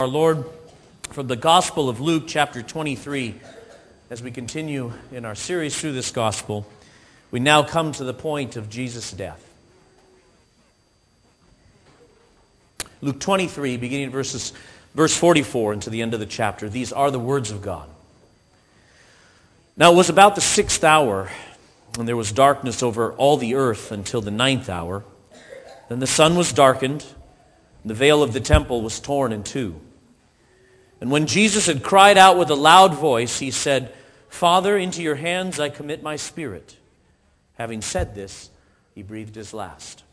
Our Lord, from the Gospel of Luke, chapter 23, as we continue in our series through this Gospel, we now come to the point of Jesus' death. Luke 23, beginning at verse 44 and to the end of the chapter, these are the words of God. Now it was about the 6th hour, and there was darkness over all the earth until the 9th hour. Then the sun was darkened, and the veil of the temple was torn in two. And when Jesus had cried out with a loud voice, he said, "Father, into your hands I commit my spirit." Having said this, he breathed his last.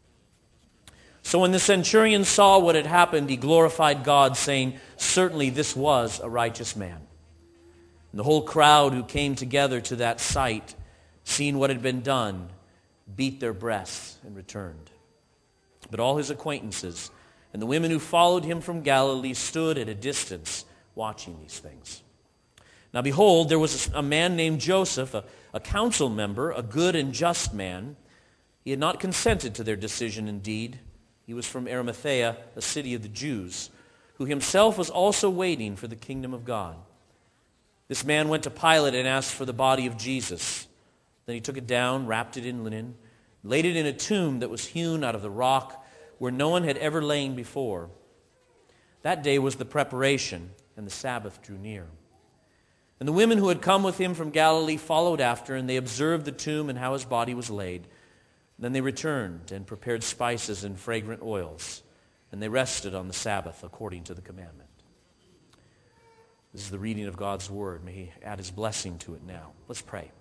So when the centurion saw what had happened, he glorified God, saying, "Certainly this was a righteous man." And the whole crowd who came together to that sight, seeing what had been done, beat their breasts and returned. But all his acquaintances and the women who followed him from Galilee stood at a distance watching these things. Now behold, there was a man named Joseph, a council member, a good and just man. He had not consented to their decision indeed. He was from Arimathea, a city of the Jews, who himself was also waiting for the kingdom of God. This man went to Pilate and asked for the body of Jesus. Then he took it down, wrapped it in linen, laid it in a tomb that was hewn out of the rock, where no one had ever lain before. That day was the preparation, and the Sabbath drew near. And the women who had come with him from Galilee followed after, and they observed the tomb and how his body was laid. Then they returned and prepared spices and fragrant oils, and they rested on the Sabbath according to the commandment. This is the reading of God's word. May he add his blessing to it now. Let's pray.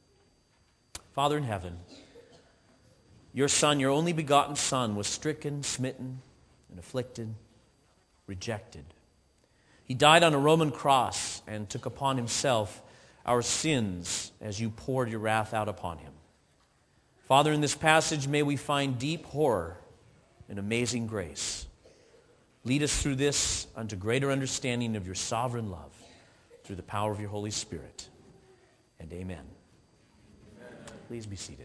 Father in heaven, your Son, your only begotten Son, was stricken, smitten, and afflicted, rejected. He died on a Roman cross and took upon himself our sins as you poured your wrath out upon him. Father, in this passage, may we find deep horror and amazing grace. Lead us through this unto greater understanding of your sovereign love through the power of your Holy Spirit. And amen. Please be seated.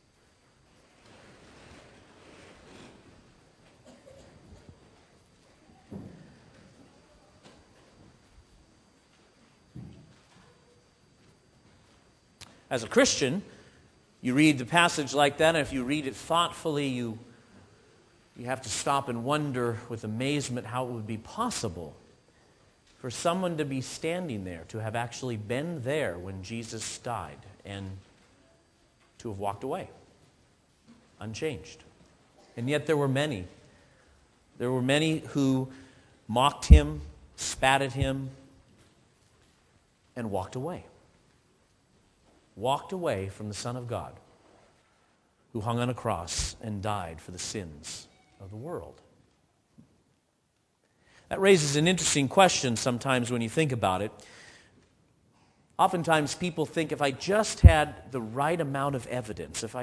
As a Christian, you read the passage like that, and if you read it thoughtfully, you have to stop and wonder with amazement how it would be possible for someone to be standing there, to have actually been there when Jesus died, and to have walked away unchanged. And yet there were many. There were many who mocked him, spat at him, and walked away. Walked away from the Son of God, who hung on a cross and died for the sins of the world. That raises an interesting question sometimes when you think about it. Oftentimes people think, if I just had the right amount of evidence, if I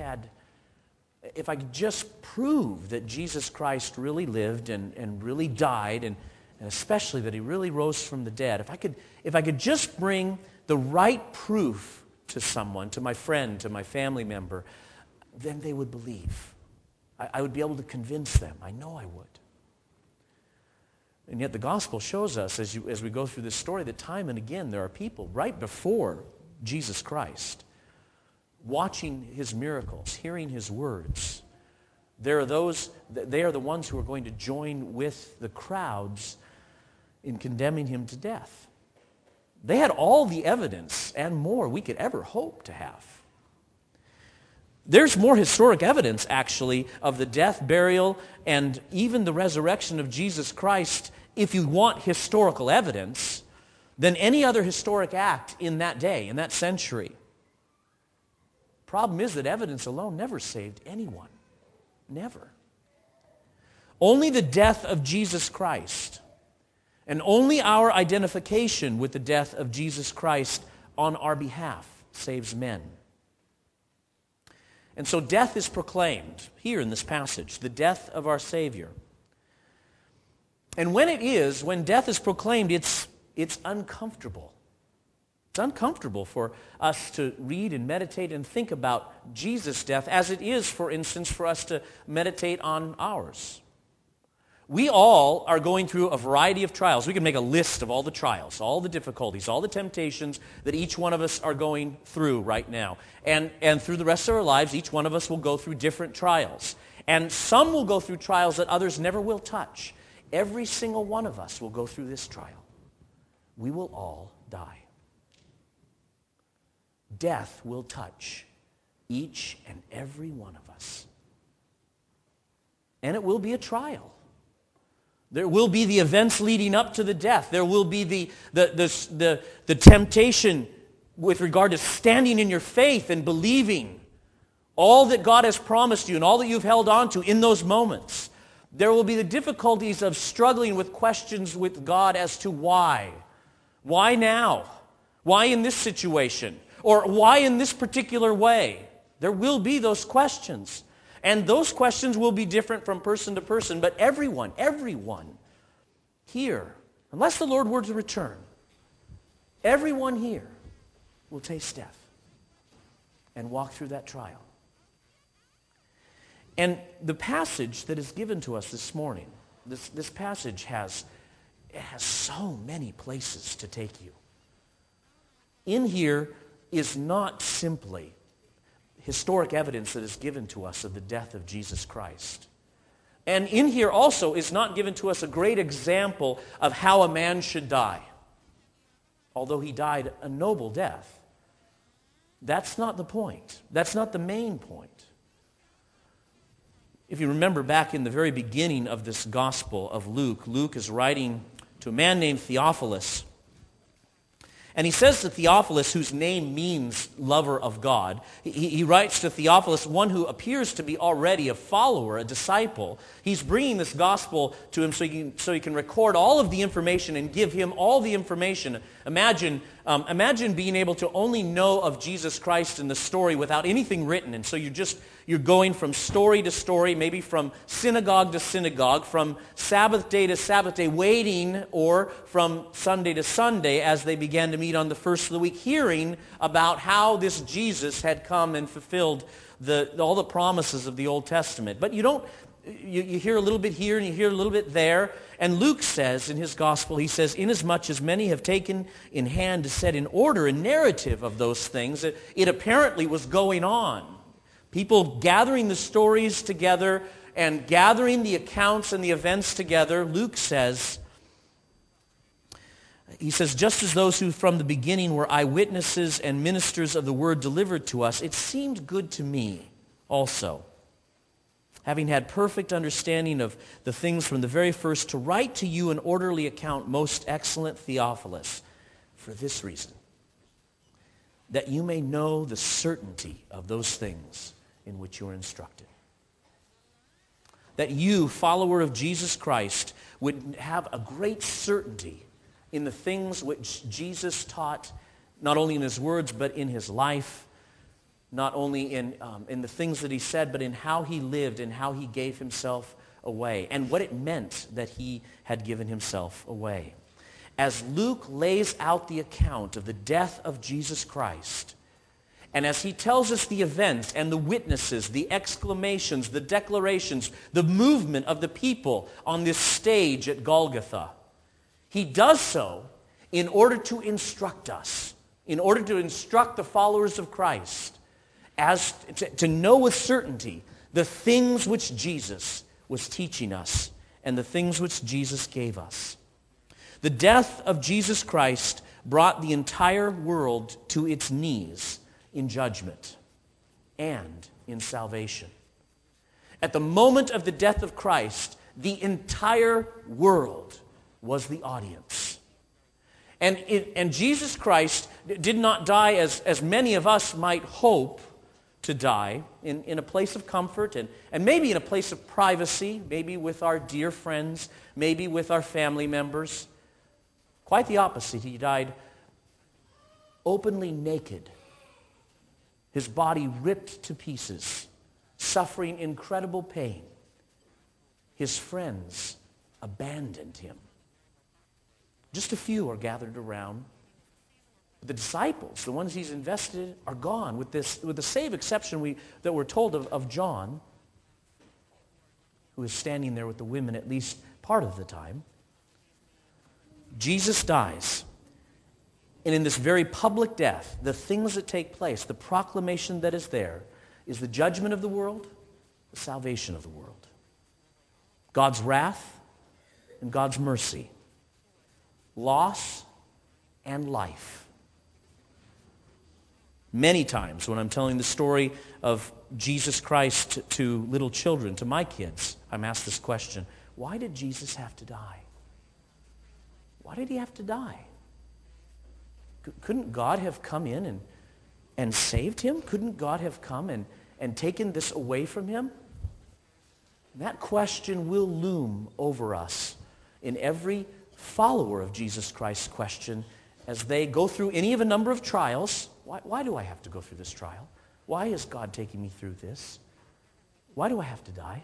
could just prove that Jesus Christ really lived and really died, and especially that he really rose from the dead, if I could just bring the right proof to someone, to my friend, to my family member, then they would believe. I would be able to convince them. I know I would. And yet the gospel shows us, as we go through this story, that time and again there are people right before Jesus Christ watching his miracles, hearing his words. They are the ones who are going to join with the crowds in condemning him to death. They had all the evidence and more we could ever hope to have. There's more historic evidence, actually, of the death, burial, and even the resurrection of Jesus Christ, if you want historical evidence, than any other historic act in that day, in that century. Problem is that evidence alone never saved anyone. Never. Only the death of Jesus Christ, and only our identification with the death of Jesus Christ on our behalf saves men. And so death is proclaimed here in this passage, the death of our Savior. And when death is proclaimed, it's uncomfortable. It's uncomfortable for us to read and meditate and think about Jesus' death as it is, for instance, for us to meditate on ours. We all are going through a variety of trials. We can make a list of all the trials, all the difficulties, all the temptations that each one of us are going through right now. And through the rest of our lives, each one of us will go through different trials. And some will go through trials that others never will touch. Every single one of us will go through this trial. We will all die. Death will touch each and every one of us. And it will be a trial. There will be the events leading up to the death. There will be the temptation with regard to standing in your faith and believing all that God has promised you and all that you've held on to in those moments. There will be the difficulties of struggling with questions with God as to why. Why now? Why in this situation? Or why in this particular way? There will be those questions. And those questions will be different from person to person, but everyone here, unless the Lord were to return, everyone here will taste death and walk through that trial. And the passage that is given to us this morning, this passage has so many places to take you. In here is not simply historic evidence that is given to us of the death of Jesus Christ. And in here also is not given to us a great example of how a man should die. Although he died a noble death. That's not the point. That's not the main point. If you remember back in the very beginning of this Gospel of Luke, Luke is writing to a man named Theophilus. And he says to Theophilus, whose name means lover of God, he writes to Theophilus, one who appears to be already a follower, a disciple. He's bringing this gospel to him so he can record all of the information and give him all the information. Imagine being able to only know of Jesus Christ in the story without anything written. And so you're going from story to story, maybe from synagogue to synagogue, from Sabbath day to Sabbath day, waiting, or from Sunday to Sunday as they began to meet on the first of the week, hearing about how this Jesus had come and fulfilled all the promises of the Old Testament. But you hear a little bit here and you hear a little bit there. And Luke says in his gospel, he says, inasmuch as many have taken in hand to set in order a narrative of those things, it apparently was going on. People gathering the stories together and gathering the accounts and the events together. Luke says, just as those who from the beginning were eyewitnesses and ministers of the word delivered to us, it seemed good to me also, having had perfect understanding of the things from the very first, to write to you an orderly account, most excellent Theophilus, for this reason, that you may know the certainty of those things in which you are instructed. That you, follower of Jesus Christ, would have a great certainty in the things which Jesus taught, not only in his words, but in his life, not only in the things that he said, but in how he lived and how he gave himself away, and what it meant that he had given himself away. As Luke lays out the account of the death of Jesus Christ, and as he tells us the events and the witnesses, the exclamations, the declarations, the movement of the people on this stage at Golgotha, he does so in order to instruct us, in order to instruct the followers of Christ, as to know with certainty the things which Jesus was teaching us and the things which Jesus gave us. The death of Jesus Christ brought the entire world to its knees in judgment and in salvation. At the moment of the death of Christ, the entire world was the audience. And Jesus Christ did not die as many of us might hope to die, in a place of comfort and maybe in a place of privacy, maybe with our dear friends, maybe with our family members. Quite the opposite. He died openly naked, his body ripped to pieces, suffering incredible pain. His friends abandoned him. Just a few are gathered around. The disciples, the ones he's invested in, are gone, with the save exception that we're told of John, who is standing there with the women, at least part of the time, Jesus dies. And in this very public death, the things that take place, the proclamation that is there, is the judgment of the world, the salvation of the world. God's wrath and God's mercy. Loss and life. Many times when I'm telling the story of Jesus Christ to little children, to my kids, I'm asked this question: why did Jesus have to die? Why did he have to die? Couldn't God have come in and saved him? Couldn't God have come and taken this away from him? That question will loom over us in every follower of Jesus Christ's question as they go through any of a number of trials. Why do I have to go through this trial? Why is God taking me through this? Why do I have to die?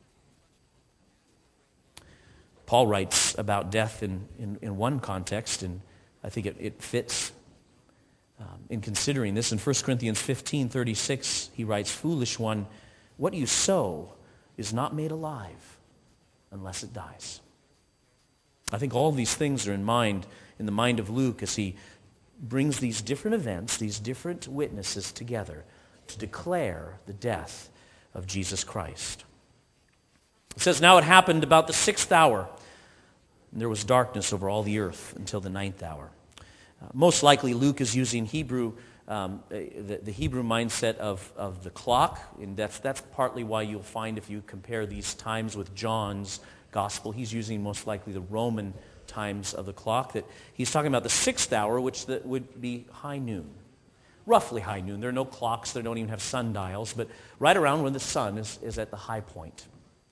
Paul writes about death in one context, and I think it fits in considering this. In 1 Corinthians 15:36, he writes, "Foolish one, what you sow is not made alive unless it dies." I think all of these things are in the mind of Luke as he brings these different events, these different witnesses together to declare the death of Jesus Christ. It says, "Now it happened about the 6th hour, and there was darkness over all the earth until the 9th hour." Most likely Luke is using Hebrew, the Hebrew mindset of the clock, and that's partly why you'll find if you compare these times with John's gospel, he's using most likely the Roman times of the clock, that he's talking about the 6th hour, which would be high noon. Roughly high noon. There are no clocks, they don't even have sundials, but right around when the sun is at the high point.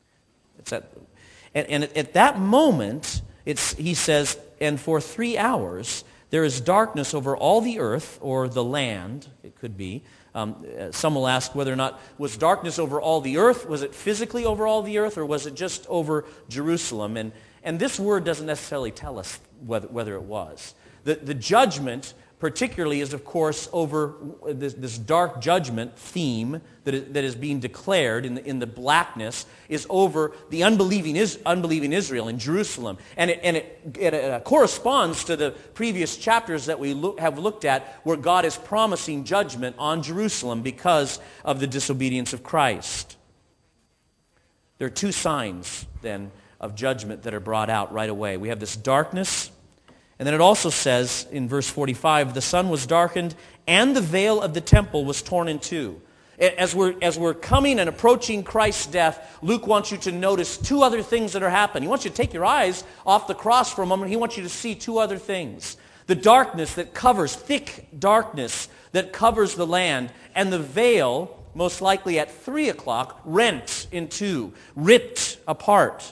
And at that moment, he says, "And for 3 hours there is darkness over all the earth," or the land, it could be. Some will ask whether or not, was darkness over all the earth? Was it physically over all the earth, or was it just over Jerusalem? And this word doesn't necessarily tell us whether it was. The judgment particularly is, of course, over this dark judgment theme that is being declared in the blackness, is over the unbelieving Israel in Jerusalem. And it corresponds to the previous chapters that we have looked at, where God is promising judgment on Jerusalem because of the disobedience of Christ. There are two signs, then, of judgment that are brought out right away. We have this darkness, and then it also says in verse 45, "The sun was darkened, and the veil of the temple was torn in two." As we're coming and approaching Christ's death, Luke wants you to notice two other things that are happening. He wants you to take your eyes off the cross for a moment. He wants you to see two other things. The darkness that covers, thick darkness that covers the land, and the veil, most likely at 3 o'clock, rent in two, ripped apart.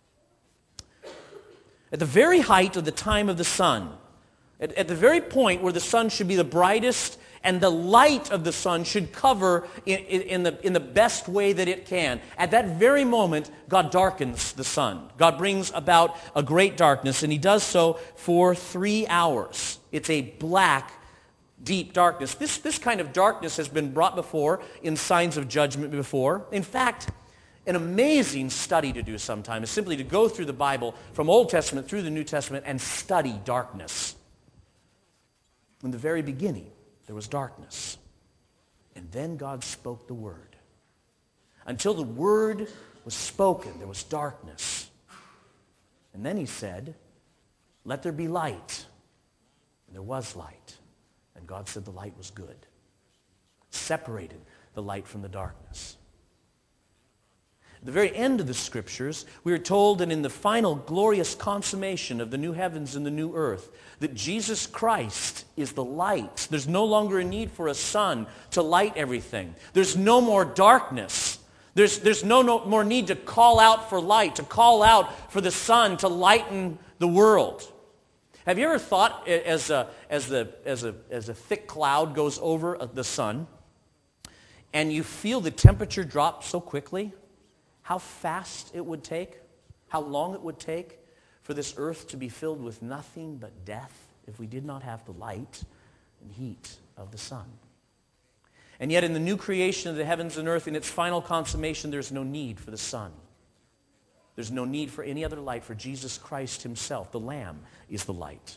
At the very height of the time of the sun, at the very point where the sun should be the brightest and the light of the sun should cover in the best way that it can, at that very moment, God darkens the sun. God brings about a great darkness, and he does so for 3 hours. It's a black, deep darkness. This kind of darkness has been brought before in signs of judgment before. In fact, an amazing study to do sometime is simply to go through the Bible from Old Testament through the New Testament and study darkness. In the very beginning, there was darkness. And then God spoke the word. Until the word was spoken, there was darkness. And then he said, "Let there be light." And there was light. And God said the light was good. Separated the light from the darkness. At the very end of the Scriptures, we are told that in the final glorious consummation of the new heavens and the new earth, that Jesus Christ is the light. There's no longer a need for a sun to light everything. There's no more darkness. There's no more need to call out for light, to call out for the sun to lighten the world. Have you ever thought, as a thick cloud goes over the sun, and you feel the temperature drop so quickly, how fast it would take, how long it would take for this earth to be filled with nothing but death if we did not have the light and heat of the sun? And yet in the new creation of the heavens and earth, in its final consummation, there's no need for the sun. There's no need for any other light, for Jesus Christ himself, the Lamb, is the light.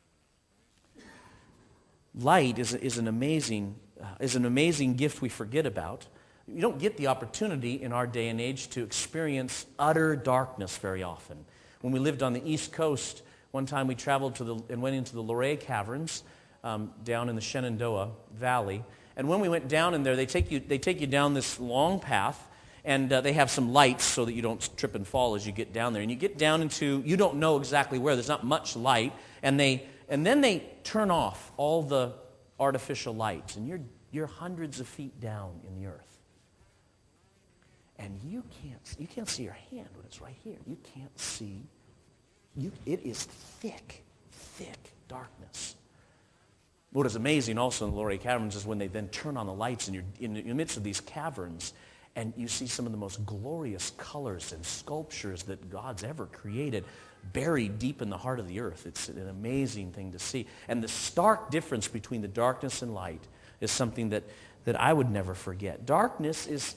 Light is an amazing gift we forget about. You don't get the opportunity in our day and age to experience utter darkness very often. When we lived on the East Coast, one time we traveled and went into the Luray Caverns down in the Shenandoah Valley. And when we went down in there, they take you down this long path, and they have some lights so that you don't trip and fall as you get down there. And you get down into, you don't know exactly where. There's not much light, and then they turn off all the artificial lights, and you're hundreds of feet down in the earth. And you can't see your hand when it's right here. You can't see. It is thick darkness. What is amazing also in the Luray Caverns is when they then turn on the lights and you're in the midst of these caverns, and you see some of the most glorious colors and sculptures that God's ever created buried deep in the heart of the earth. It's an amazing thing to see. And the stark difference between the darkness and light is something that I would never forget. Darkness is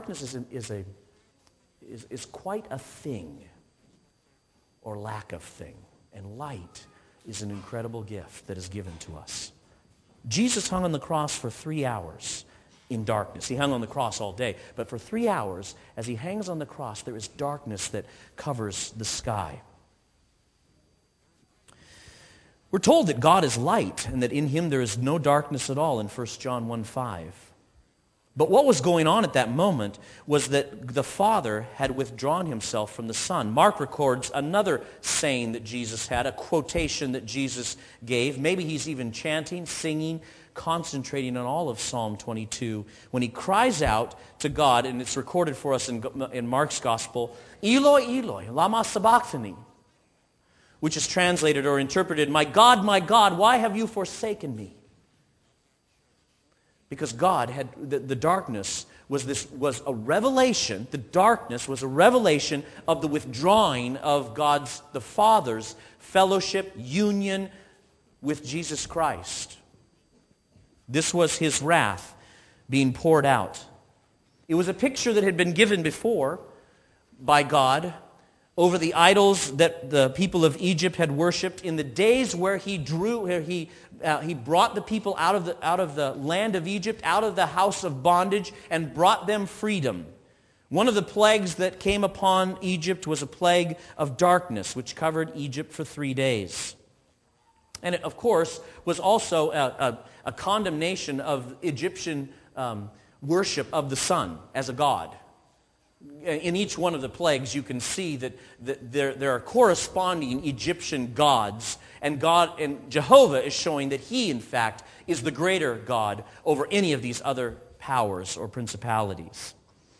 quite a thing, or lack of thing. And light is an incredible gift that is given to us. Jesus hung on the cross for 3 hours in darkness. He hung on the cross all day. But for 3 hours, as he hangs on the cross, there is darkness that covers the sky. We're told that God is light and that in him there is no darkness at all in 1 John 1:5. But what was going on at that moment was that the Father had withdrawn himself from the Son. Mark records another saying that Jesus had, a quotation that Jesus gave. Maybe he's even chanting, singing, concentrating on all of Psalm 22, when he cries out to God, and it's recorded for us in Mark's Gospel, Eloi, Eloi, lama sabachthani, which is translated or interpreted, my God, why have you forsaken me? Because God had, the darkness was a revelation, the darkness was a revelation of the withdrawing of God's, the Father's fellowship, union with Jesus Christ. This was his wrath being poured out. It was a picture that had been given before by God over the idols that the people of Egypt had worshipped in the days where he brought the people out of the land of Egypt, out of the house of bondage, and brought them freedom. One of the plagues that came upon Egypt was a plague of darkness, which covered Egypt for 3 days. And it, of course, was also a condemnation of Egyptian worship of the sun as a god. In each one of the plagues, you can see that there are corresponding Egyptian gods, and Jehovah is showing that he, in fact, is the greater God over any of these other powers or principalities.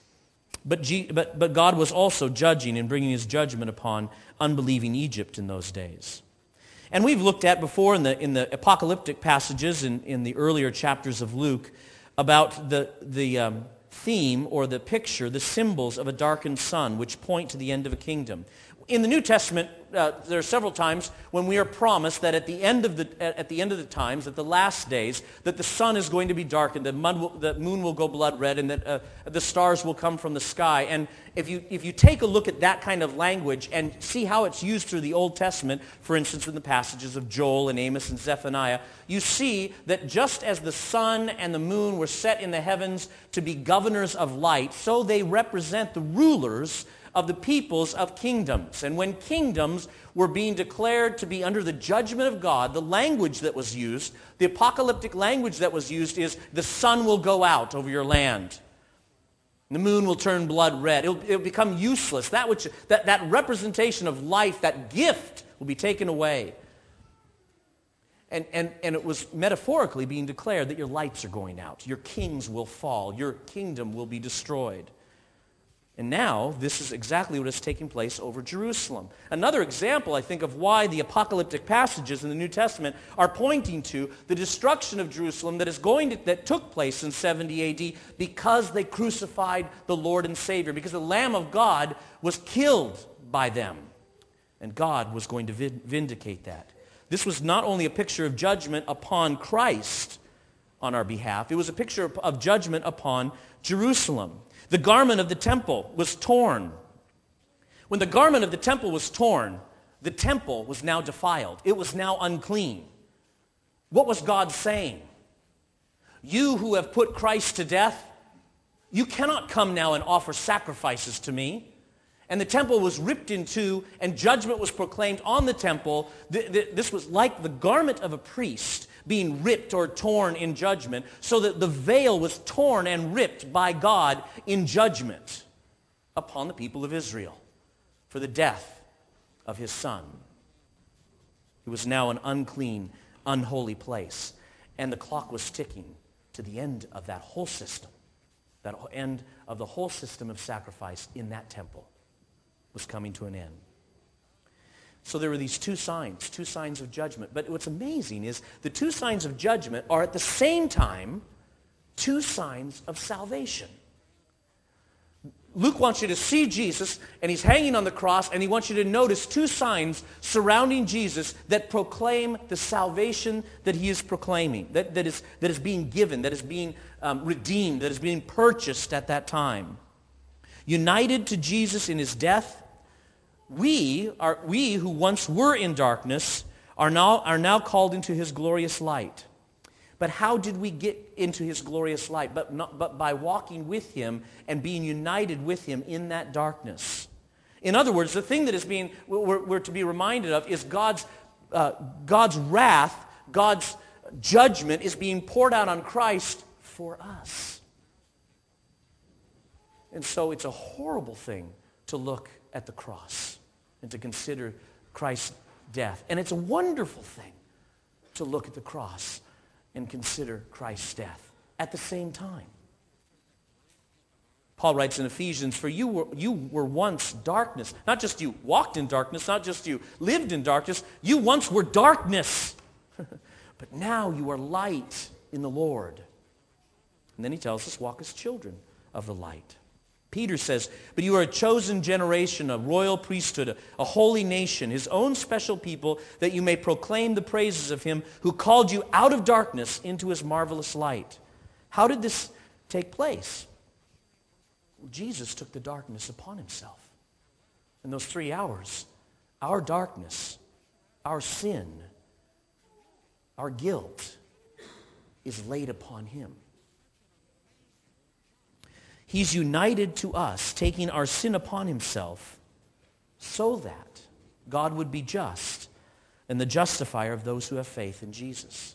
But God was also judging and bringing his judgment upon unbelieving Egypt in those days. And we've looked at before in the apocalyptic passages in the earlier chapters of Luke about the theme or the picture, the symbols of a darkened sun, which point to the end of a kingdom. In the New Testament, there are several times when we are promised that at the end of the times, at the last days, that the sun is going to be darkened, the moon will go blood red, and that the stars will come from the sky. And if you take a look at that kind of language and see how it's used through the Old Testament, for instance, in the passages of Joel and Amos and Zephaniah, you see that just as the sun and the moon were set in the heavens to be governors of light, so they represent the rulers of the peoples of kingdoms. And when kingdoms were being declared to be under the judgment of God, the language that was used, the apocalyptic language that was used is, the sun will go out over your land. The moon will turn blood red. It'll become useless. That representation of life, that gift, will be taken away. And it was metaphorically being declared that your lights are going out. Your kings will fall. Your kingdom will be destroyed. And now, this is exactly what is taking place over Jerusalem. Another example, I think, of why the apocalyptic passages in the New Testament are pointing to the destruction of Jerusalem that took place in 70 A.D. because they crucified the Lord and Savior, because the Lamb of God was killed by them. And God was going to vindicate that. This was not only a picture of judgment upon Christ on our behalf, it was a picture of judgment upon Jerusalem. The garment of the temple was torn. When the garment of the temple was torn, the temple was now defiled. It was now unclean. What was God saying? You who have put Christ to death, you cannot come now and offer sacrifices to me. And the temple was ripped in two, and judgment was proclaimed on the temple. This was like the garment of a priest being ripped or torn in judgment, so that the veil was torn and ripped by God in judgment upon the people of Israel for the death of his son. It was now an unclean, unholy place. And the clock was ticking to the end of that whole system. That end of the whole system of sacrifice in that temple was coming to an end. So there were these two signs of judgment. But what's amazing is the two signs of judgment are at the same time two signs of salvation. Luke wants you to see Jesus, and he's hanging on the cross, and he wants you to notice two signs surrounding Jesus that proclaim the salvation that he is proclaiming, that is being given, that is being redeemed, that is being purchased at that time. United to Jesus in his death, we who once were in darkness are now called into his glorious light. But how did we get into his glorious light? But by walking with him and being united with him in that darkness. In other words, the thing that is being we're to be reminded of is God's wrath, God's judgment is being poured out on Christ for us. And so it's a horrible thing to look at the cross and to consider Christ's death. And it's a wonderful thing to look at the cross and consider Christ's death at the same time. Paul writes in Ephesians, for you were once darkness. Not just you walked in darkness, not just you lived in darkness. You once were darkness. But now you are light in the Lord. And then he tells us, walk as children of the light. Peter says, but you are a chosen generation, a royal priesthood, a holy nation, his own special people, that you may proclaim the praises of him who called you out of darkness into his marvelous light. How did this take place? Well, Jesus took the darkness upon himself. In those 3 hours, our darkness, our sin, our guilt is laid upon him. He's united to us, taking our sin upon himself so that God would be just and the justifier of those who have faith in Jesus.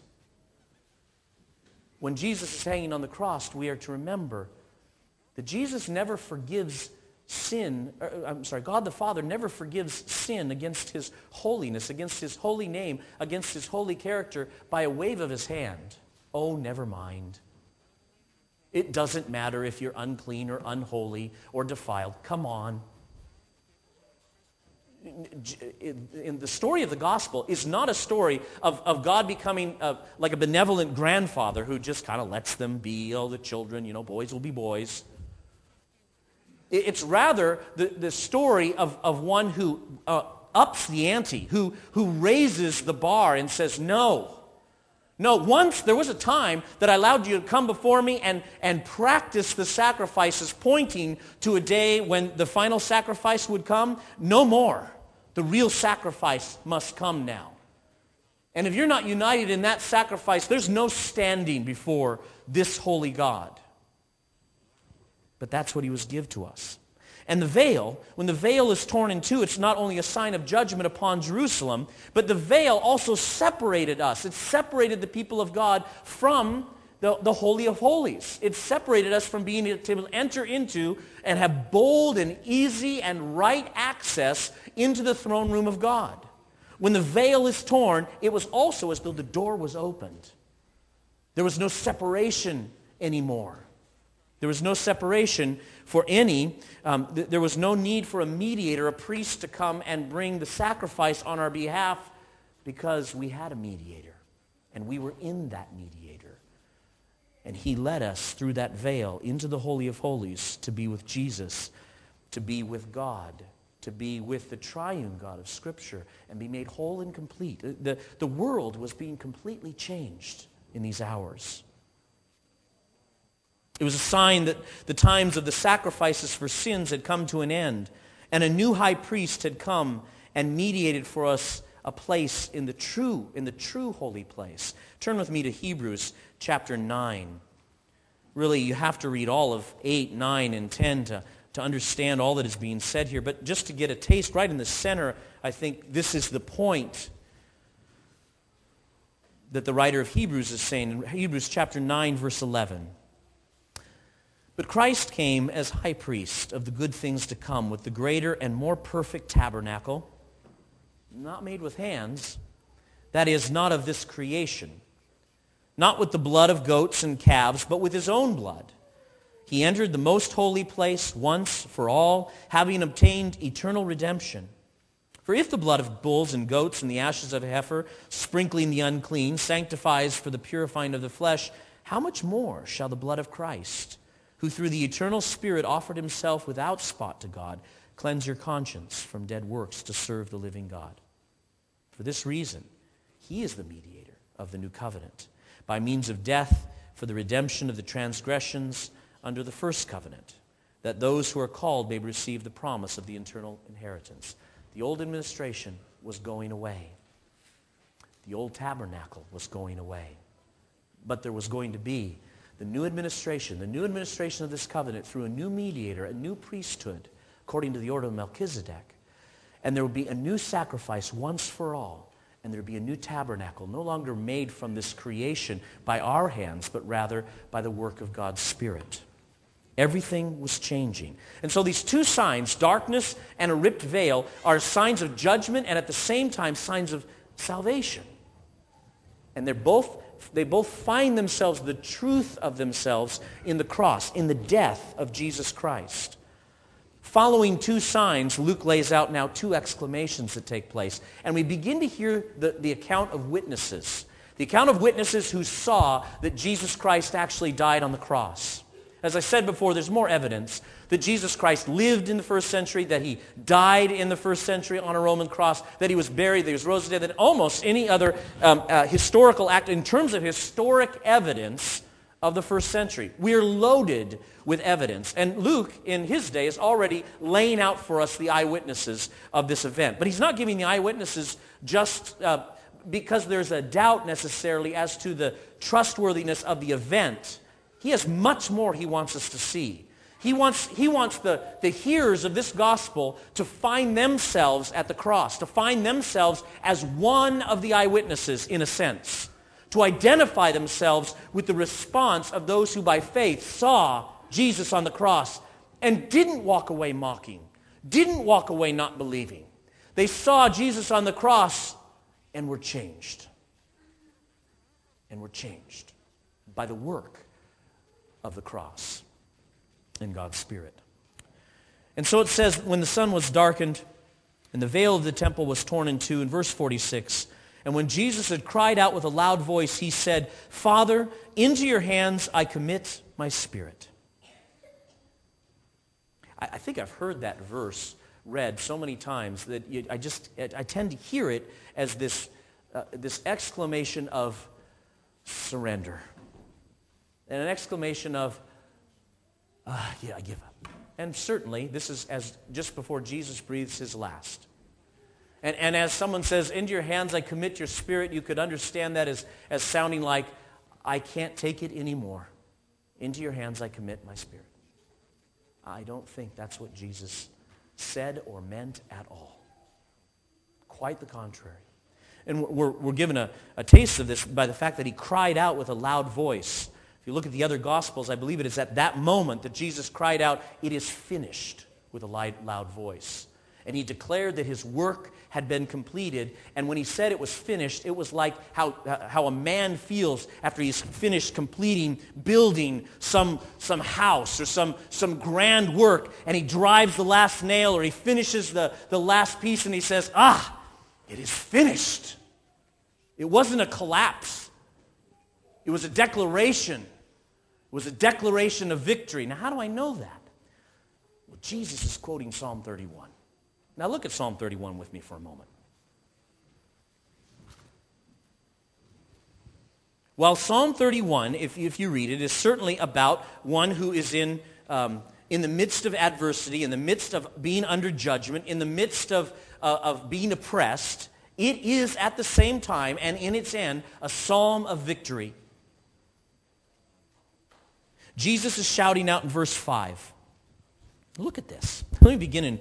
When Jesus is hanging on the cross, we are to remember that Jesus never forgives sin. God the Father never forgives sin against his holiness, against his holy name, against his holy character by a wave of his hand. Oh, never mind. It doesn't matter if you're unclean or unholy or defiled. Come on. In the story of the gospel is not a story of God becoming like a benevolent grandfather who just kind of lets them be, the children, boys will be boys. It's rather the story of one who ups the ante, who raises the bar and says, no, once there was a time that I allowed you to come before me and practice the sacrifices pointing to a day when the final sacrifice would come. No more. The real sacrifice must come now. And if you're not united in that sacrifice, there's no standing before this holy God. But that's what he was give to us. And the veil, when the veil is torn in two, it's not only a sign of judgment upon Jerusalem, but the veil also separated us. It separated the people of God from the Holy of Holies. It separated us from being able to enter into and have bold and easy and right access into the throne room of God. When the veil is torn, it was also as though the door was opened. There was no separation anymore. There was no separation for any. There was no need for a mediator, a priest to come and bring the sacrifice on our behalf because we had a mediator and we were in that mediator. And he led us through that veil into the Holy of Holies to be with Jesus, to be with God, to be with the triune God of Scripture and be made whole and complete. The world was being completely changed in these hours. It was a sign that the times of the sacrifices for sins had come to an end. And a new high priest had come and mediated for us a place in the true holy place. Turn with me to Hebrews chapter 9. Really, you have to read all of 8, 9, and 10 to understand all that is being said here. But just to get a taste, right in the center, I think this is the point that the writer of Hebrews is saying in Hebrews chapter 9, verse 11. But Christ came as high priest of the good things to come with the greater and more perfect tabernacle, not made with hands, that is, not of this creation, not with the blood of goats and calves, but with his own blood. He entered the most holy place once for all, having obtained eternal redemption. For if the blood of bulls and goats and the ashes of a heifer, sprinkling the unclean, sanctifies for the purifying of the flesh, how much more shall the blood of Christ, who through the eternal Spirit offered himself without spot to God, cleanse your conscience from dead works to serve the living God? For this reason, he is the mediator of the new covenant, by means of death for the redemption of the transgressions under the first covenant, that those who are called may receive the promise of the eternal inheritance. The old administration was going away. The old tabernacle was going away. But there was going to be the new administration of this covenant through a new mediator, a new priesthood, according to the order of Melchizedek. And there would be a new sacrifice once for all. And there would be a new tabernacle, no longer made from this creation by our hands, but rather by the work of God's Spirit. Everything was changing. And so these two signs, darkness and a ripped veil, are signs of judgment and at the same time signs of salvation. And they both find themselves, the truth of themselves, in the cross, in the death of Jesus Christ. Following two signs, Luke lays out now two exclamations that take place. And we begin to hear the account of witnesses. The account of witnesses who saw that Jesus Christ actually died on the cross. As I said before, there's more evidence that Jesus Christ lived in the first century, that he died in the first century on a Roman cross, that he was buried, that he was rose again, than almost any other historical act in terms of historic evidence of the first century. We're loaded with evidence. And Luke, in his day, is already laying out for us the eyewitnesses of this event. But he's not giving the eyewitnesses just because there's a doubt necessarily as to the trustworthiness of the event. He has much more he wants us to see. He wants the hearers of this gospel to find themselves at the cross, to find themselves as one of the eyewitnesses in a sense, to identify themselves with the response of those who by faith saw Jesus on the cross and didn't walk away mocking, didn't walk away not believing. They saw Jesus on the cross and were changed. And were changed by the work of the cross in God's Spirit. And so it says, when the sun was darkened and the veil of the temple was torn in two, in verse 46, and when Jesus had cried out with a loud voice, he said, Father, into your hands I commit my spirit. I think I've heard that verse read so many times that I tend to hear it as this exclamation of surrender. And an exclamation of, I give up. And certainly, this is as just before Jesus breathes his last. And as someone says, into your hands I commit your spirit, you could understand that as sounding like, I can't take it anymore. Into your hands I commit my spirit. I don't think that's what Jesus said or meant at all. Quite the contrary. And we're given a taste of this by the fact that he cried out with a loud voice. If you look at the other Gospels, I believe it is at that moment that Jesus cried out, it is finished, with a loud voice. And he declared that his work had been completed. And when he said it was finished, it was like how a man feels after he's finished completing building some house or some grand work. And he drives the last nail or he finishes the last piece and he says, it is finished. It wasn't a collapse. It was a declaration. It was a declaration of victory. Now, how do I know that? Well, Jesus is quoting Psalm 31. Now, look at Psalm 31 with me for a moment. While Psalm 31, if you read it, is certainly about one who is in in the midst of adversity, in the midst of being under judgment, in the midst of being oppressed, it is at the same time and in its end a psalm of victory. Jesus is shouting out in verse 5. Look at this. Let me begin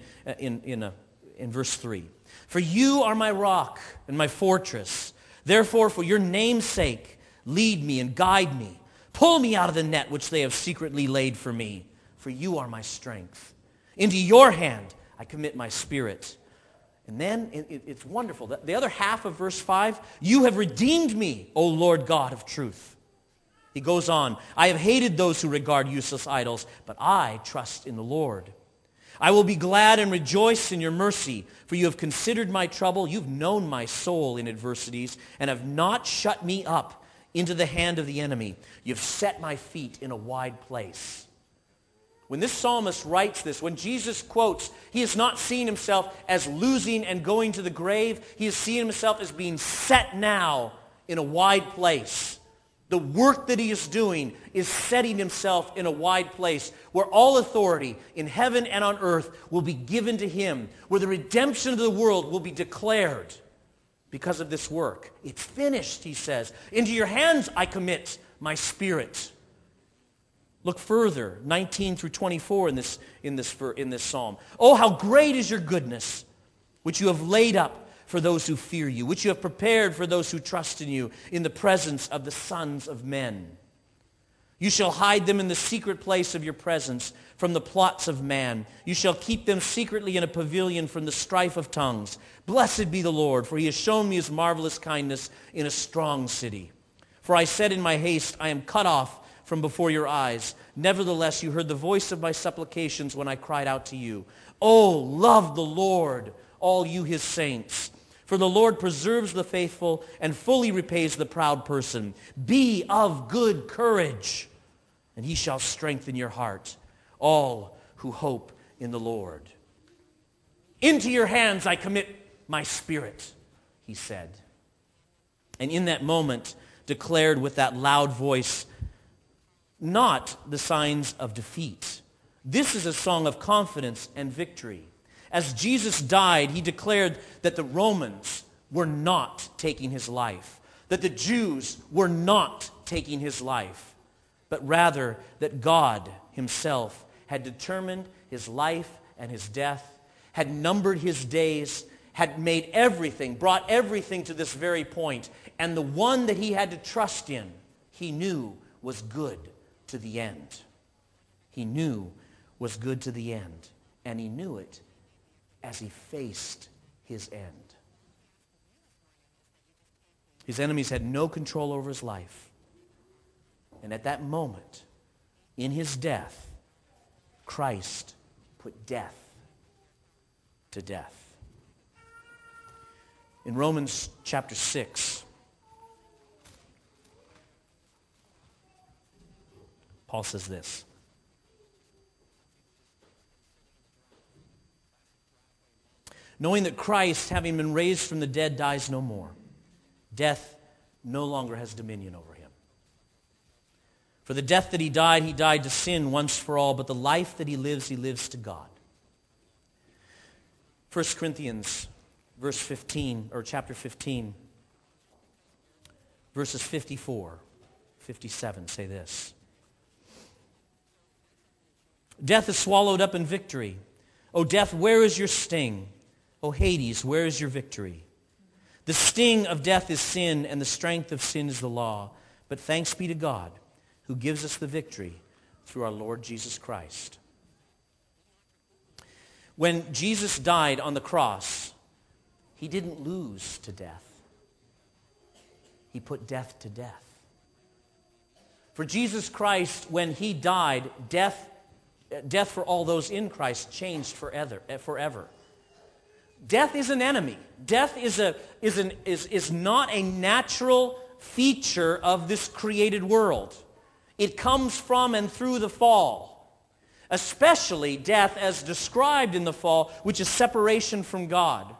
in verse 3. For you are my rock and my fortress. Therefore, for your name's sake, lead me and guide me. Pull me out of the net which they have secretly laid for me. For you are my strength. Into your hand I commit my spirit. And then it's wonderful. The other half of verse 5, you have redeemed me, O Lord God of truth. He goes on, I have hated those who regard useless idols, but I trust in the Lord. I will be glad and rejoice in your mercy, for you have considered my trouble. You've known my soul in adversities, and have not shut me up into the hand of the enemy. You've set my feet in a wide place. When this psalmist writes this, when Jesus quotes, he is not seeing himself as losing and going to the grave. He is seeing himself as being set now in a wide place. The work that he is doing is setting himself in a wide place where all authority in heaven and on earth will be given to him, where the redemption of the world will be declared because of this work. It's finished, he says. Into your hands I commit my spirit. Look further, 19 through 24 in this psalm. Oh, how great is your goodness, which you have laid up for those who fear you, which you have prepared for those who trust in you in the presence of the sons of men. You shall hide them in the secret place of your presence from the plots of man. You shall keep them secretly in a pavilion from the strife of tongues. Blessed be the Lord, for he has shown me his marvelous kindness in a strong city. For I said in my haste, I am cut off from before your eyes. Nevertheless, you heard the voice of my supplications when I cried out to you. Oh, love the Lord, all you his saints. For the Lord preserves the faithful and fully repays the proud person. Be of good courage, and he shall strengthen your heart, all who hope in the Lord. Into your hands I commit my spirit, he said. And in that moment declared with that loud voice, not the signs of defeat. This is a song of confidence and victory. As Jesus died, he declared that the Romans were not taking his life, that the Jews were not taking his life, but rather that God himself had determined his life and his death, had numbered his days, had made everything, brought everything to this very point, and the one that he had to trust in, he knew was good to the end. He knew was good to the end, and he knew it as he faced his end. His enemies had no control over his life. And at that moment, in his death, Christ put death to death. In Romans chapter 6, Paul says this. Knowing that Christ, having been raised from the dead, dies no more. Death no longer has dominion over him. For the death that he died to sin once for all, but the life that he lives to God. 1 Corinthians verse 15, or chapter 15, verses 54, 57 say this. Death is swallowed up in victory. O death, where is your sting? O Hades, where is your victory? The sting of death is sin, and the strength of sin is the law. But thanks be to God, who gives us the victory through our Lord Jesus Christ. When Jesus died on the cross, he didn't lose to death. He put death to death. For Jesus Christ, when he died, death for all those in Christ changed forever. Death is an enemy. Death is not a natural feature of this created world. It comes from and through the fall, especially death as described in the fall, which is separation from God.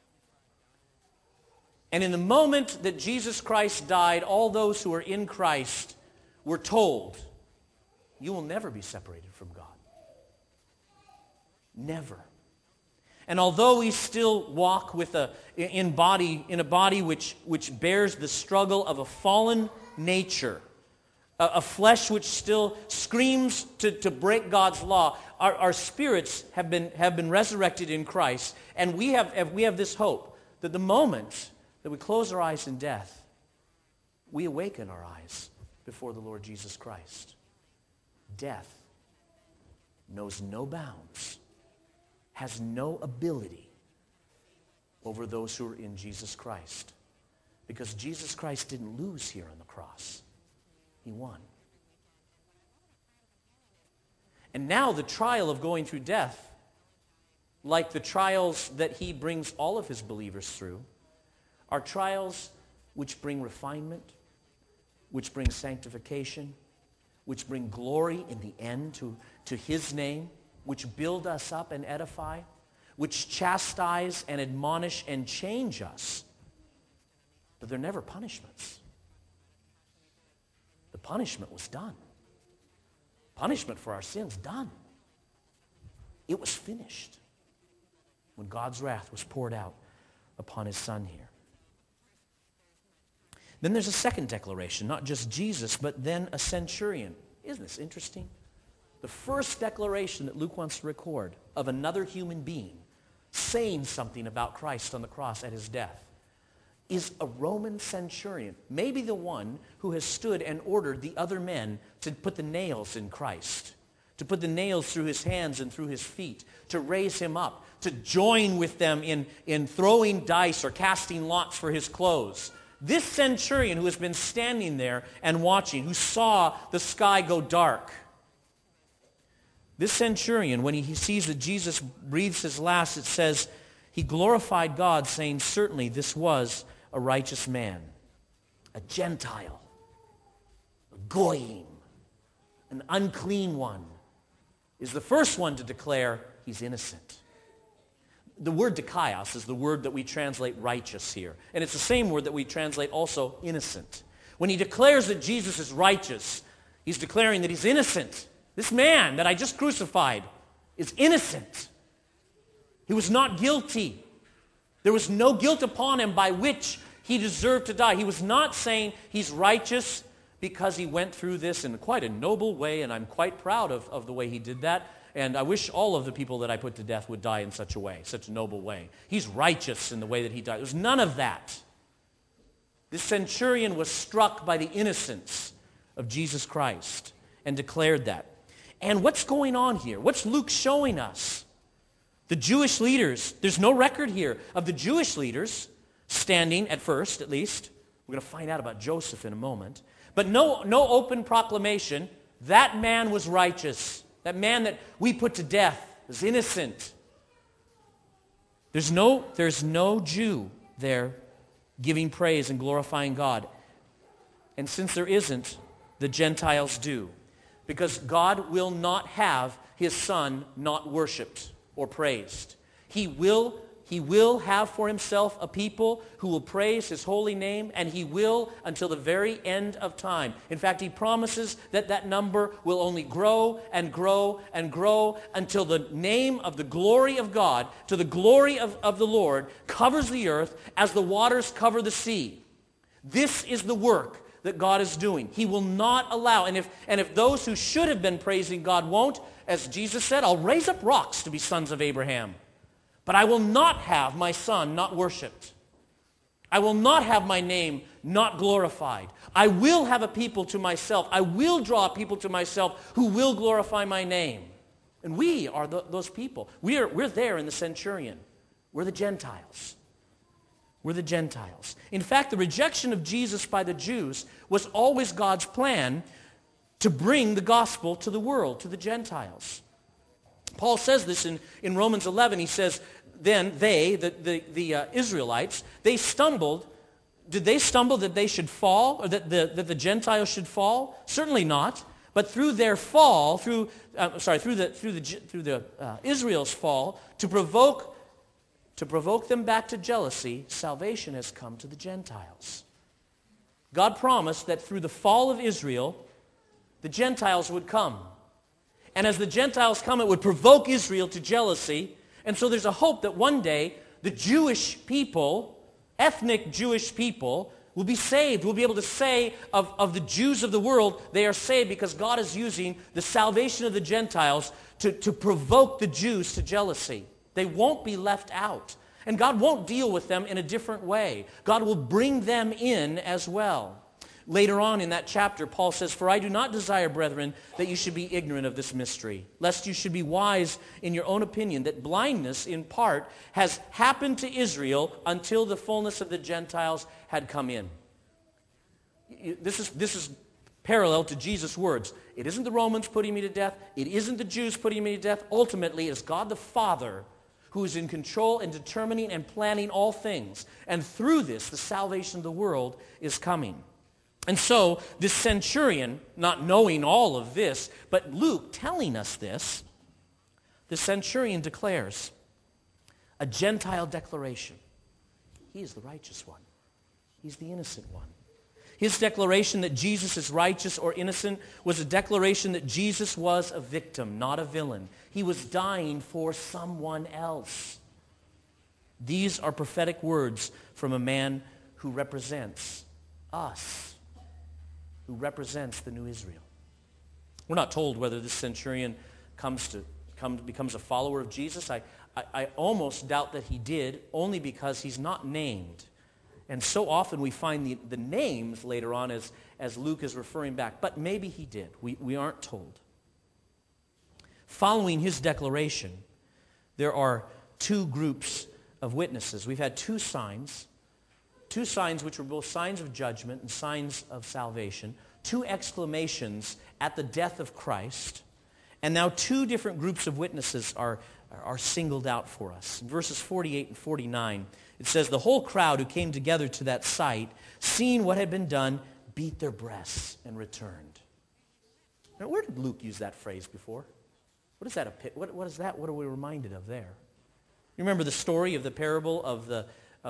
And in the moment that Jesus Christ died, all those who are in Christ were told, you will never be separated from God. Never. And although we still walk in a body which bears the struggle of a fallen nature, a flesh which still screams to break God's law, our spirits have been resurrected in Christ, and we have this hope that the moment that we close our eyes in death, we awaken our eyes before the Lord Jesus Christ. Death knows no bounds, has no ability over those who are in Jesus Christ. Because Jesus Christ didn't lose here on the cross. He won. And now the trial of going through death, like the trials that he brings all of his believers through, are trials which bring refinement, which bring sanctification, which bring glory in the end to his name, which build us up and edify, which chastise and admonish and change us. But they're never punishments. The punishment was done. Punishment for our sins, done. It was finished when God's wrath was poured out upon his Son here. Then there's a second declaration, not just Jesus, but then a centurion. Isn't this interesting? The first declaration that Luke wants to record of another human being saying something about Christ on the cross at his death is a Roman centurion, maybe the one who has stood and ordered the other men to put the nails in Christ, to put the nails through his hands and through his feet, to raise him up, to join with them in throwing dice or casting lots for his clothes. This centurion who has been standing there and watching, who saw the sky go dark, this centurion, when he sees that Jesus breathes his last, it says, he glorified God, saying, certainly this was a righteous man, a Gentile, a goyim, an unclean one, is the first one to declare he's innocent. The word dikaios is the word that we translate righteous here. And it's the same word that we translate also innocent. When he declares that Jesus is righteous, he's declaring that he's innocent. This man that I just crucified is innocent. He was not guilty. There was no guilt upon him by which he deserved to die. He was not saying he's righteous because he went through this in quite a noble way, and I'm quite proud of the way he did that. And I wish all of the people that I put to death would die in such a way, such a noble way. He's righteous in the way that he died. There's none of that. This centurion was struck by the innocence of Jesus Christ and declared that. And what's going on here? What's Luke showing us? The Jewish leaders, there's no record here of the Jewish leaders standing, at first at least. We're going to find out about Joseph in a moment. But no open proclamation. That man was righteous. That man that we put to death was innocent. There's no Jew there giving praise and glorifying God. And since there isn't, the Gentiles do. Because God will not have his Son not worshipped or praised. He will have for himself a people who will praise his holy name, and he will until the very end of time. In fact, he promises that number will only grow and grow and grow until the name of the glory of God, to the glory of the Lord, covers the earth as the waters cover the sea. This is the work that God is doing. He will not allow, and if those who should have been praising God won't, as Jesus said, I'll raise up rocks to be sons of Abraham. But I will not have my Son not worshipped. I will not have my name not glorified. I will have a people to myself. I will draw people to myself who will glorify my name. And we are those people. We're there in the centurion. We're the Gentiles. We're the Gentiles. In fact, the rejection of Jesus by the Jews was always God's plan to bring the gospel to the world, to the Gentiles. Paul says this in Romans 11. He says, then they, the Israelites, they stumbled. Did they stumble that they should fall, or that the Gentiles should fall? Certainly not. But through their fall, through the Israel's fall, to provoke them back to jealousy, salvation has come to the Gentiles. God promised that through the fall of Israel, the Gentiles would come. And as the Gentiles come, it would provoke Israel to jealousy. And so there's a hope that one day the Jewish people, ethnic Jewish people, will be saved. We'll be able to say of the Jews of the world, they are saved because God is using the salvation of the Gentiles to provoke the Jews to jealousy. They won't be left out. And God won't deal with them in a different way. God will bring them in as well. Later on in that chapter, Paul says, "For I do not desire, brethren, that you should be ignorant of this mystery, lest you should be wise in your own opinion, that blindness in part has happened to Israel until the fullness of the Gentiles had come in." This is parallel to Jesus' words. It isn't the Romans putting me to death. It isn't the Jews putting me to death. Ultimately, it's God the Father who is in control and determining and planning all things. And through this, the salvation of the world is coming. And so, this centurion, not knowing all of this, but Luke telling us this, the centurion declares a Gentile declaration. He is the righteous one. He's the innocent one. His declaration that Jesus is righteous or innocent was a declaration that Jesus was a victim, not a villain. He was dying for someone else. These are prophetic words from a man who represents us, who represents the new Israel. We're not told whether this centurion becomes a follower of Jesus. I almost doubt that he did, only because he's not named. And so often we find the names later on as Luke is referring back. But maybe he did. We aren't told. Following his declaration, there are two groups of witnesses. We've had two signs which were both signs of judgment and signs of salvation, two exclamations at the death of Christ, and now two different groups of witnesses are singled out for us. In verses 48 and 49, it says, "The whole crowd who came together to that sight, seeing what had been done, beat their breasts and returned." Now, where did Luke use that phrase before? What is that? What is that? What are we reminded of there? You remember the story of the parable of the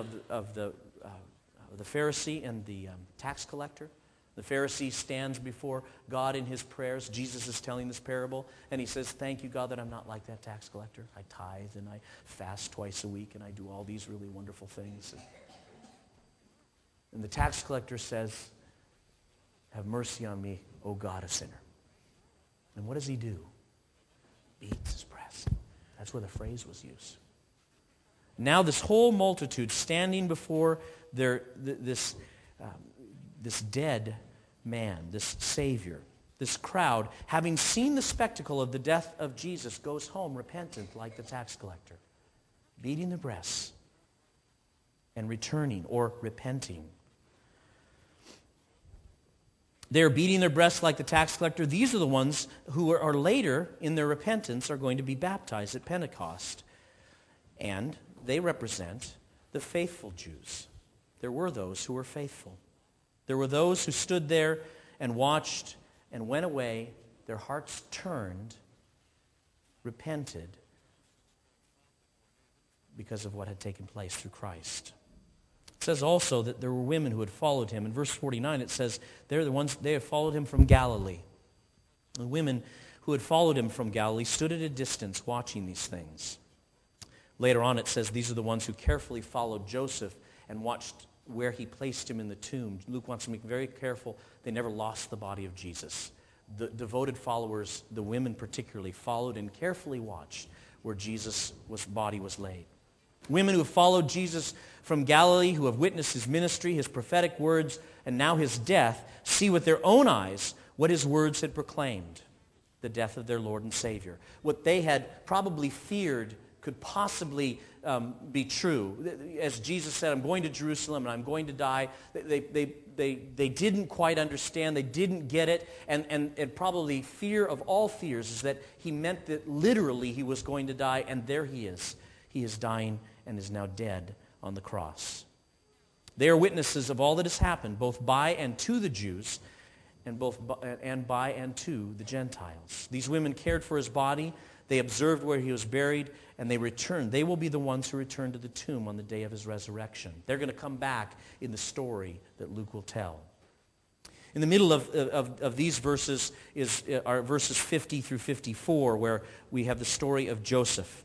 Pharisee and the tax collector? The Pharisee stands before God in his prayers. Jesus is telling this parable, and he says, "Thank you, God, that I'm not like that tax collector. I tithe, and I fast twice a week, and I do all these really wonderful things." And the tax collector says, "Have mercy on me, O God, a sinner." And what does he do? Beats his breast. That's where the phrase was used. Now this whole multitude standing before this dead man, this Savior, this crowd, having seen the spectacle of the death of Jesus, goes home repentant like the tax collector, beating their breasts and returning or repenting. They're beating their breasts like the tax collector. These are the ones who are later in their repentance are going to be baptized at Pentecost. And they represent the faithful Jews. There were those who were faithful. There were those who stood there and watched and went away. Their hearts turned, repented because of what had taken place through Christ. It says also that there were women who had followed him. In verse 49 it says they had followed him from Galilee. The women who had followed him from Galilee stood at a distance watching these things. Later on it says these are the ones who carefully followed Joseph and watched where he placed him in the tomb. Luke wants to make very careful. They never lost the body of Jesus. The devoted followers, the women particularly, followed and carefully watched where Jesus' body was laid. Women who have followed Jesus from Galilee, who have witnessed his ministry, his prophetic words, and now his death, see with their own eyes what his words had proclaimed, the death of their Lord and Savior. What they had probably feared could possibly be true. As Jesus said, "I'm going to Jerusalem and I'm going to die." They didn't quite understand. They didn't get it. And probably fear of all fears is that he meant that literally he was going to die, and there he is. He is dying and is now dead on the cross. They are witnesses of all that has happened, both by and to the Jews, and by and to the Gentiles. These women cared for his body. They observed where he was buried, and they returned. They will be the ones who return to the tomb on the day of his resurrection. They're going to come back in the story that Luke will tell. In the middle of these verses are verses 50 through 54, where we have the story of Joseph.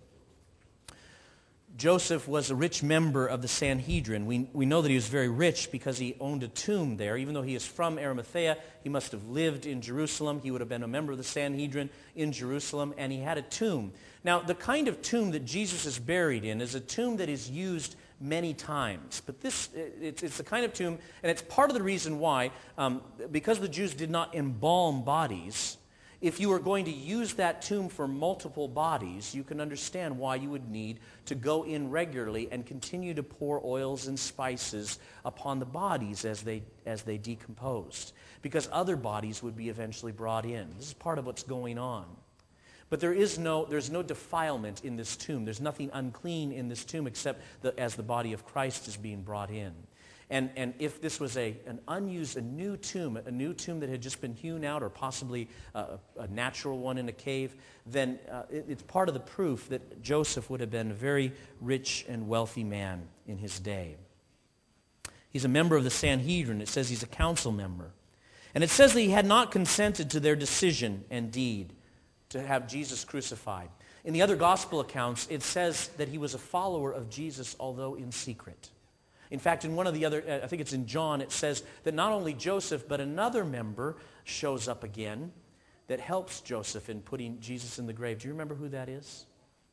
Joseph was a rich member of the Sanhedrin. We know that he was very rich because he owned a tomb there. Even though he is from Arimathea, he must have lived in Jerusalem. He would have been a member of the Sanhedrin in Jerusalem, and he had a tomb. Now, the kind of tomb that Jesus is buried in is a tomb that is used many times. But it's the kind of tomb, and it's part of the reason why, because the Jews did not embalm bodies, if you were going to use that tomb for multiple bodies, you can understand why you would need to go in regularly and continue to pour oils and spices upon the bodies as they decomposed, because other bodies would be eventually brought in. This is part of what's going on. But there's no defilement in this tomb. There's nothing unclean in this tomb except as the body of Christ is being brought in. And if this was a new tomb that had just been hewn out, or possibly a natural one in a cave, then it's part of the proof that Joseph would have been a very rich and wealthy man in his day. He's a member of the Sanhedrin. It says he's a council member. And it says that he had not consented to their decision and deed to have Jesus crucified. In the other gospel accounts, it says that he was a follower of Jesus, although in secret. In fact, in one of the other, I think it's in John, it says that not only Joseph, but another member shows up again that helps Joseph in putting Jesus in the grave. Do you remember who that is?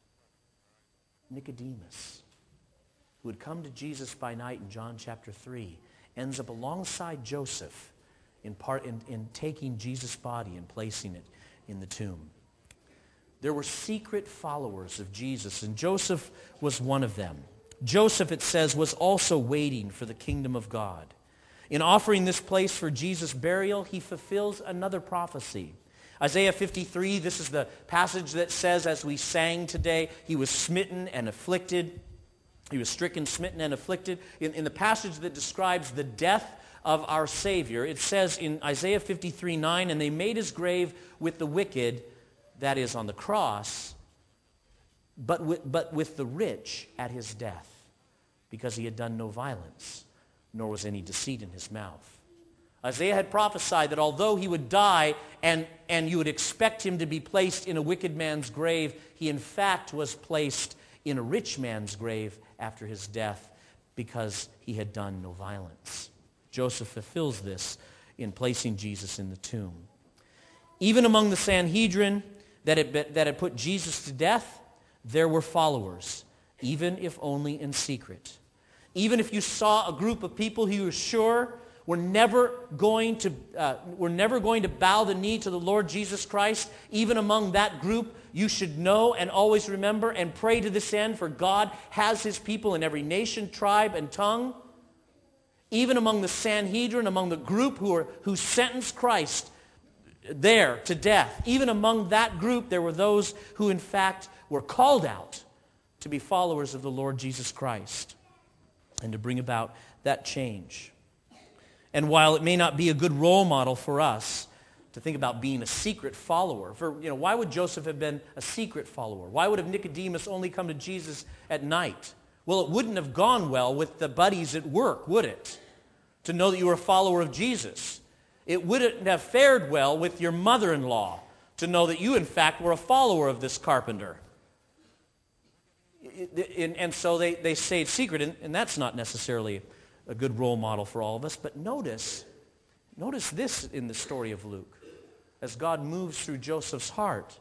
Nicodemus, who had come to Jesus by night in John chapter 3, ends up alongside Joseph in taking Jesus' body and placing it in the tomb. There were secret followers of Jesus, and Joseph was one of them. Joseph, it says, was also waiting for the kingdom of God. In offering this place for Jesus' burial, he fulfills another prophecy. Isaiah 53, this is the passage that says, as we sang today, he was smitten and afflicted. He was stricken, smitten, and afflicted. In the passage that describes the death of our Savior, it says in Isaiah 53:9, and they made his grave with the wicked, that is, on the cross, but with the rich at his death, because he had done no violence, nor was any deceit in his mouth. Isaiah had prophesied that although he would die and you would expect him to be placed in a wicked man's grave, he in fact was placed in a rich man's grave after his death because he had done no violence. Joseph fulfills this in placing Jesus in the tomb. Even among the Sanhedrin that had put Jesus to death, there were followers, even if only in secret. Even if you saw a group of people who you were sure were never going to bow the knee to the Lord Jesus Christ, even among that group, you should know and always remember and pray to this end, for God has his people in every nation, tribe, and tongue. Even among the Sanhedrin, among the group who sentenced Christ there to death, even among that group, there were those who in fact were called out to be followers of the Lord Jesus Christ and to bring about that change. And while it may not be a good role model for us to think about being a secret follower, why would Joseph have been a secret follower? Why would have Nicodemus only come to Jesus at night? Well, it wouldn't have gone well with the buddies at work, would it? To know that you were a follower of Jesus. It wouldn't have fared well with your mother-in-law to know that you, in fact, were a follower of this carpenter. And so they stayed secret, and that's not necessarily a good role model for all of us. But notice this in the story of Luke, as God moves through Joseph's heart.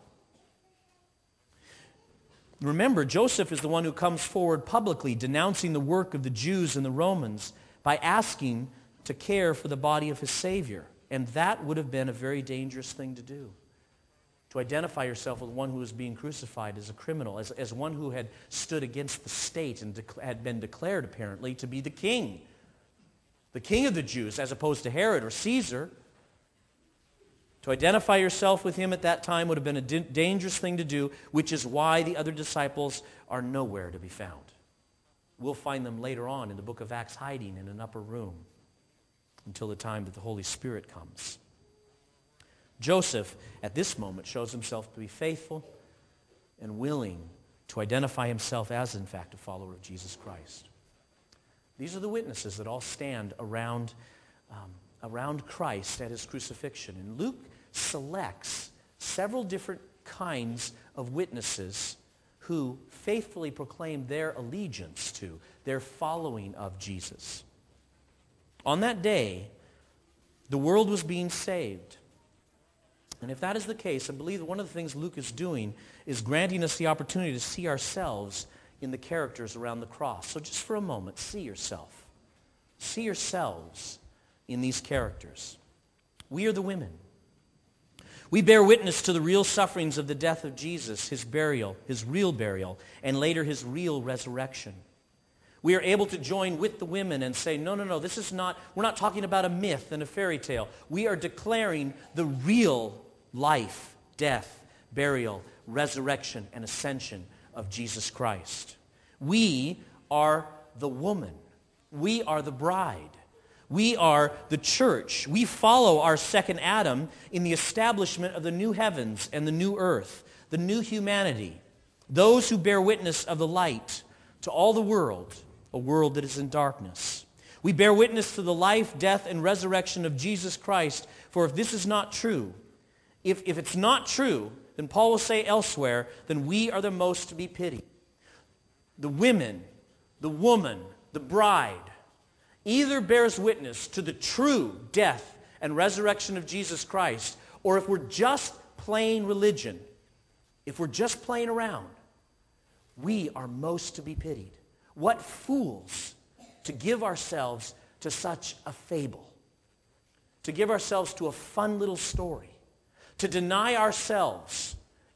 Remember, Joseph is the one who comes forward publicly denouncing the work of the Jews and the Romans by asking to care for the body of his Savior. And that would have been a very dangerous thing to do. To identify yourself with one who was being crucified as a criminal, as one who had stood against the state and had been declared, apparently, to be the king of the Jews, as opposed to Herod or Caesar. To identify yourself with him at that time would have been a dangerous thing to do, which is why the other disciples are nowhere to be found. We'll find them later on in the book of Acts hiding in an upper room until the time that the Holy Spirit comes. Joseph, at this moment, shows himself to be faithful and willing to identify himself as, in fact, a follower of Jesus Christ. These are the witnesses that all stand around around Christ at his crucifixion. And Luke selects several different kinds of witnesses who faithfully proclaim their allegiance to, their following of Jesus. On that day, the world was being saved. And if that is the case, I believe that one of the things Luke is doing is granting us the opportunity to see ourselves in the characters around the cross. So just for a moment, see yourself. See yourselves in these characters. We are the women. We bear witness to the real sufferings of the death of Jesus, his burial, his real burial, and later his real resurrection. We are able to join with the women and say, no, we're not talking about a myth and a fairy tale. We are declaring the real life, death, burial, resurrection, and ascension of Jesus Christ. We are the woman. We are the bride. We are the church. We follow our second Adam in the establishment of the new heavens and the new earth, the new humanity, those who bear witness of the light to all the world, a world that is in darkness. We bear witness to the life, death, and resurrection of Jesus Christ, for if this is not true, if it's not true, then Paul will say elsewhere, then we are the most to be pitied. The women, the woman, the bride, either bears witness to the true death and resurrection of Jesus Christ, or if we're just playing religion, if we're just playing around, we are most to be pitied. What fools to give ourselves to such a fable, to give ourselves to a fun little story, to deny ourselves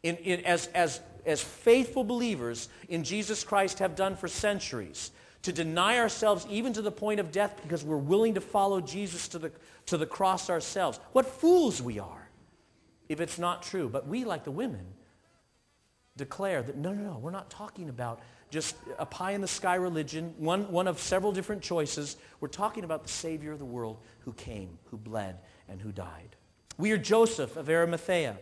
as faithful believers in Jesus Christ have done for centuries, to deny ourselves even to the point of death because we're willing to follow Jesus to the cross ourselves. What fools we are if it's not true. But we, like the women, declare that no, we're not talking about just a pie-in-the-sky religion, one of several different choices. We're talking about the Savior of the world who came, who bled, and who died. We are Joseph of Arimathea.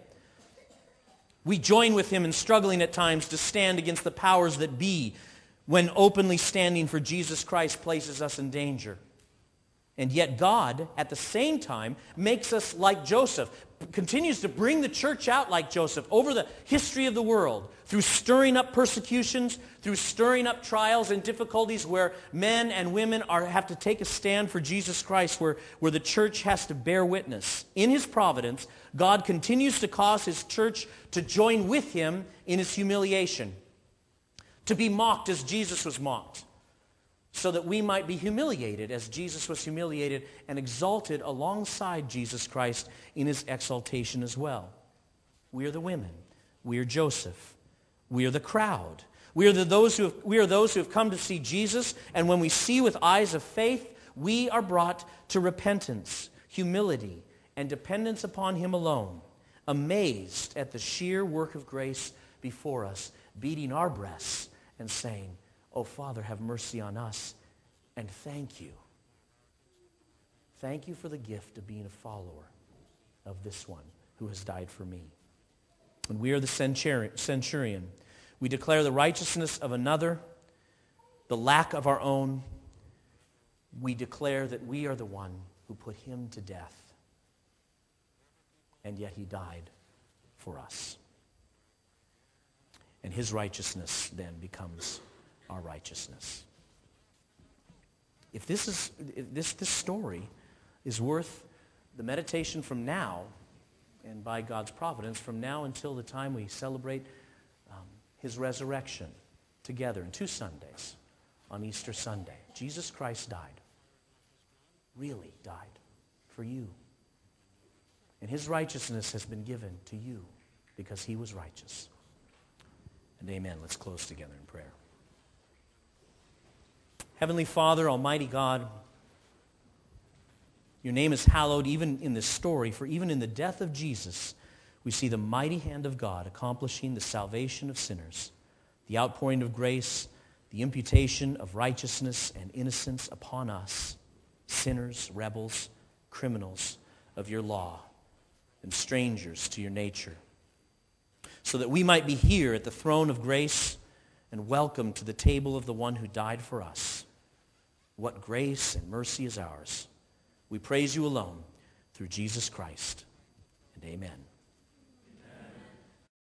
We join with him in struggling at times to stand against the powers that be when openly standing for Jesus Christ places us in danger. And yet God, at the same time, makes us like Joseph, continues to bring the church out like Joseph over the history of the world, through stirring up persecutions, through stirring up trials and difficulties where men and women have to take a stand for Jesus Christ, where the church has to bear witness. In his providence, God continues to cause his church to join with him in his humiliation, to be mocked as Jesus was mocked, so that we might be humiliated as Jesus was humiliated and exalted alongside Jesus Christ in his exaltation as well. We are the women. We are Joseph. We are the crowd. We are those who have come to see Jesus, and when we see with eyes of faith, we are brought to repentance, humility, and dependence upon him alone, amazed at the sheer work of grace before us, beating our breasts and saying, "Oh, Father, have mercy on us, and thank you. Thank you for the gift of being a follower of this one who has died for me." And we are the centurion. We declare the righteousness of another, the lack of our own. We declare that we are the one who put him to death, and yet he died for us. And his righteousness then becomes our righteousness. If this story is worth the meditation from now, and by God's providence, from now until the time we celebrate his resurrection together in 2 Sundays on Easter Sunday, Jesus Christ died, really died for you. And his righteousness has been given to you because he was righteous. And amen. Let's close together in prayer. Heavenly Father, Almighty God, your name is hallowed even in this story, for even in the death of Jesus, we see the mighty hand of God accomplishing the salvation of sinners, the outpouring of grace, the imputation of righteousness and innocence upon us, sinners, rebels, criminals of your law, and strangers to your nature, so that we might be here at the throne of grace and welcome to the table of the one who died for us. What grace and mercy is ours. We praise you alone through Jesus Christ. And amen.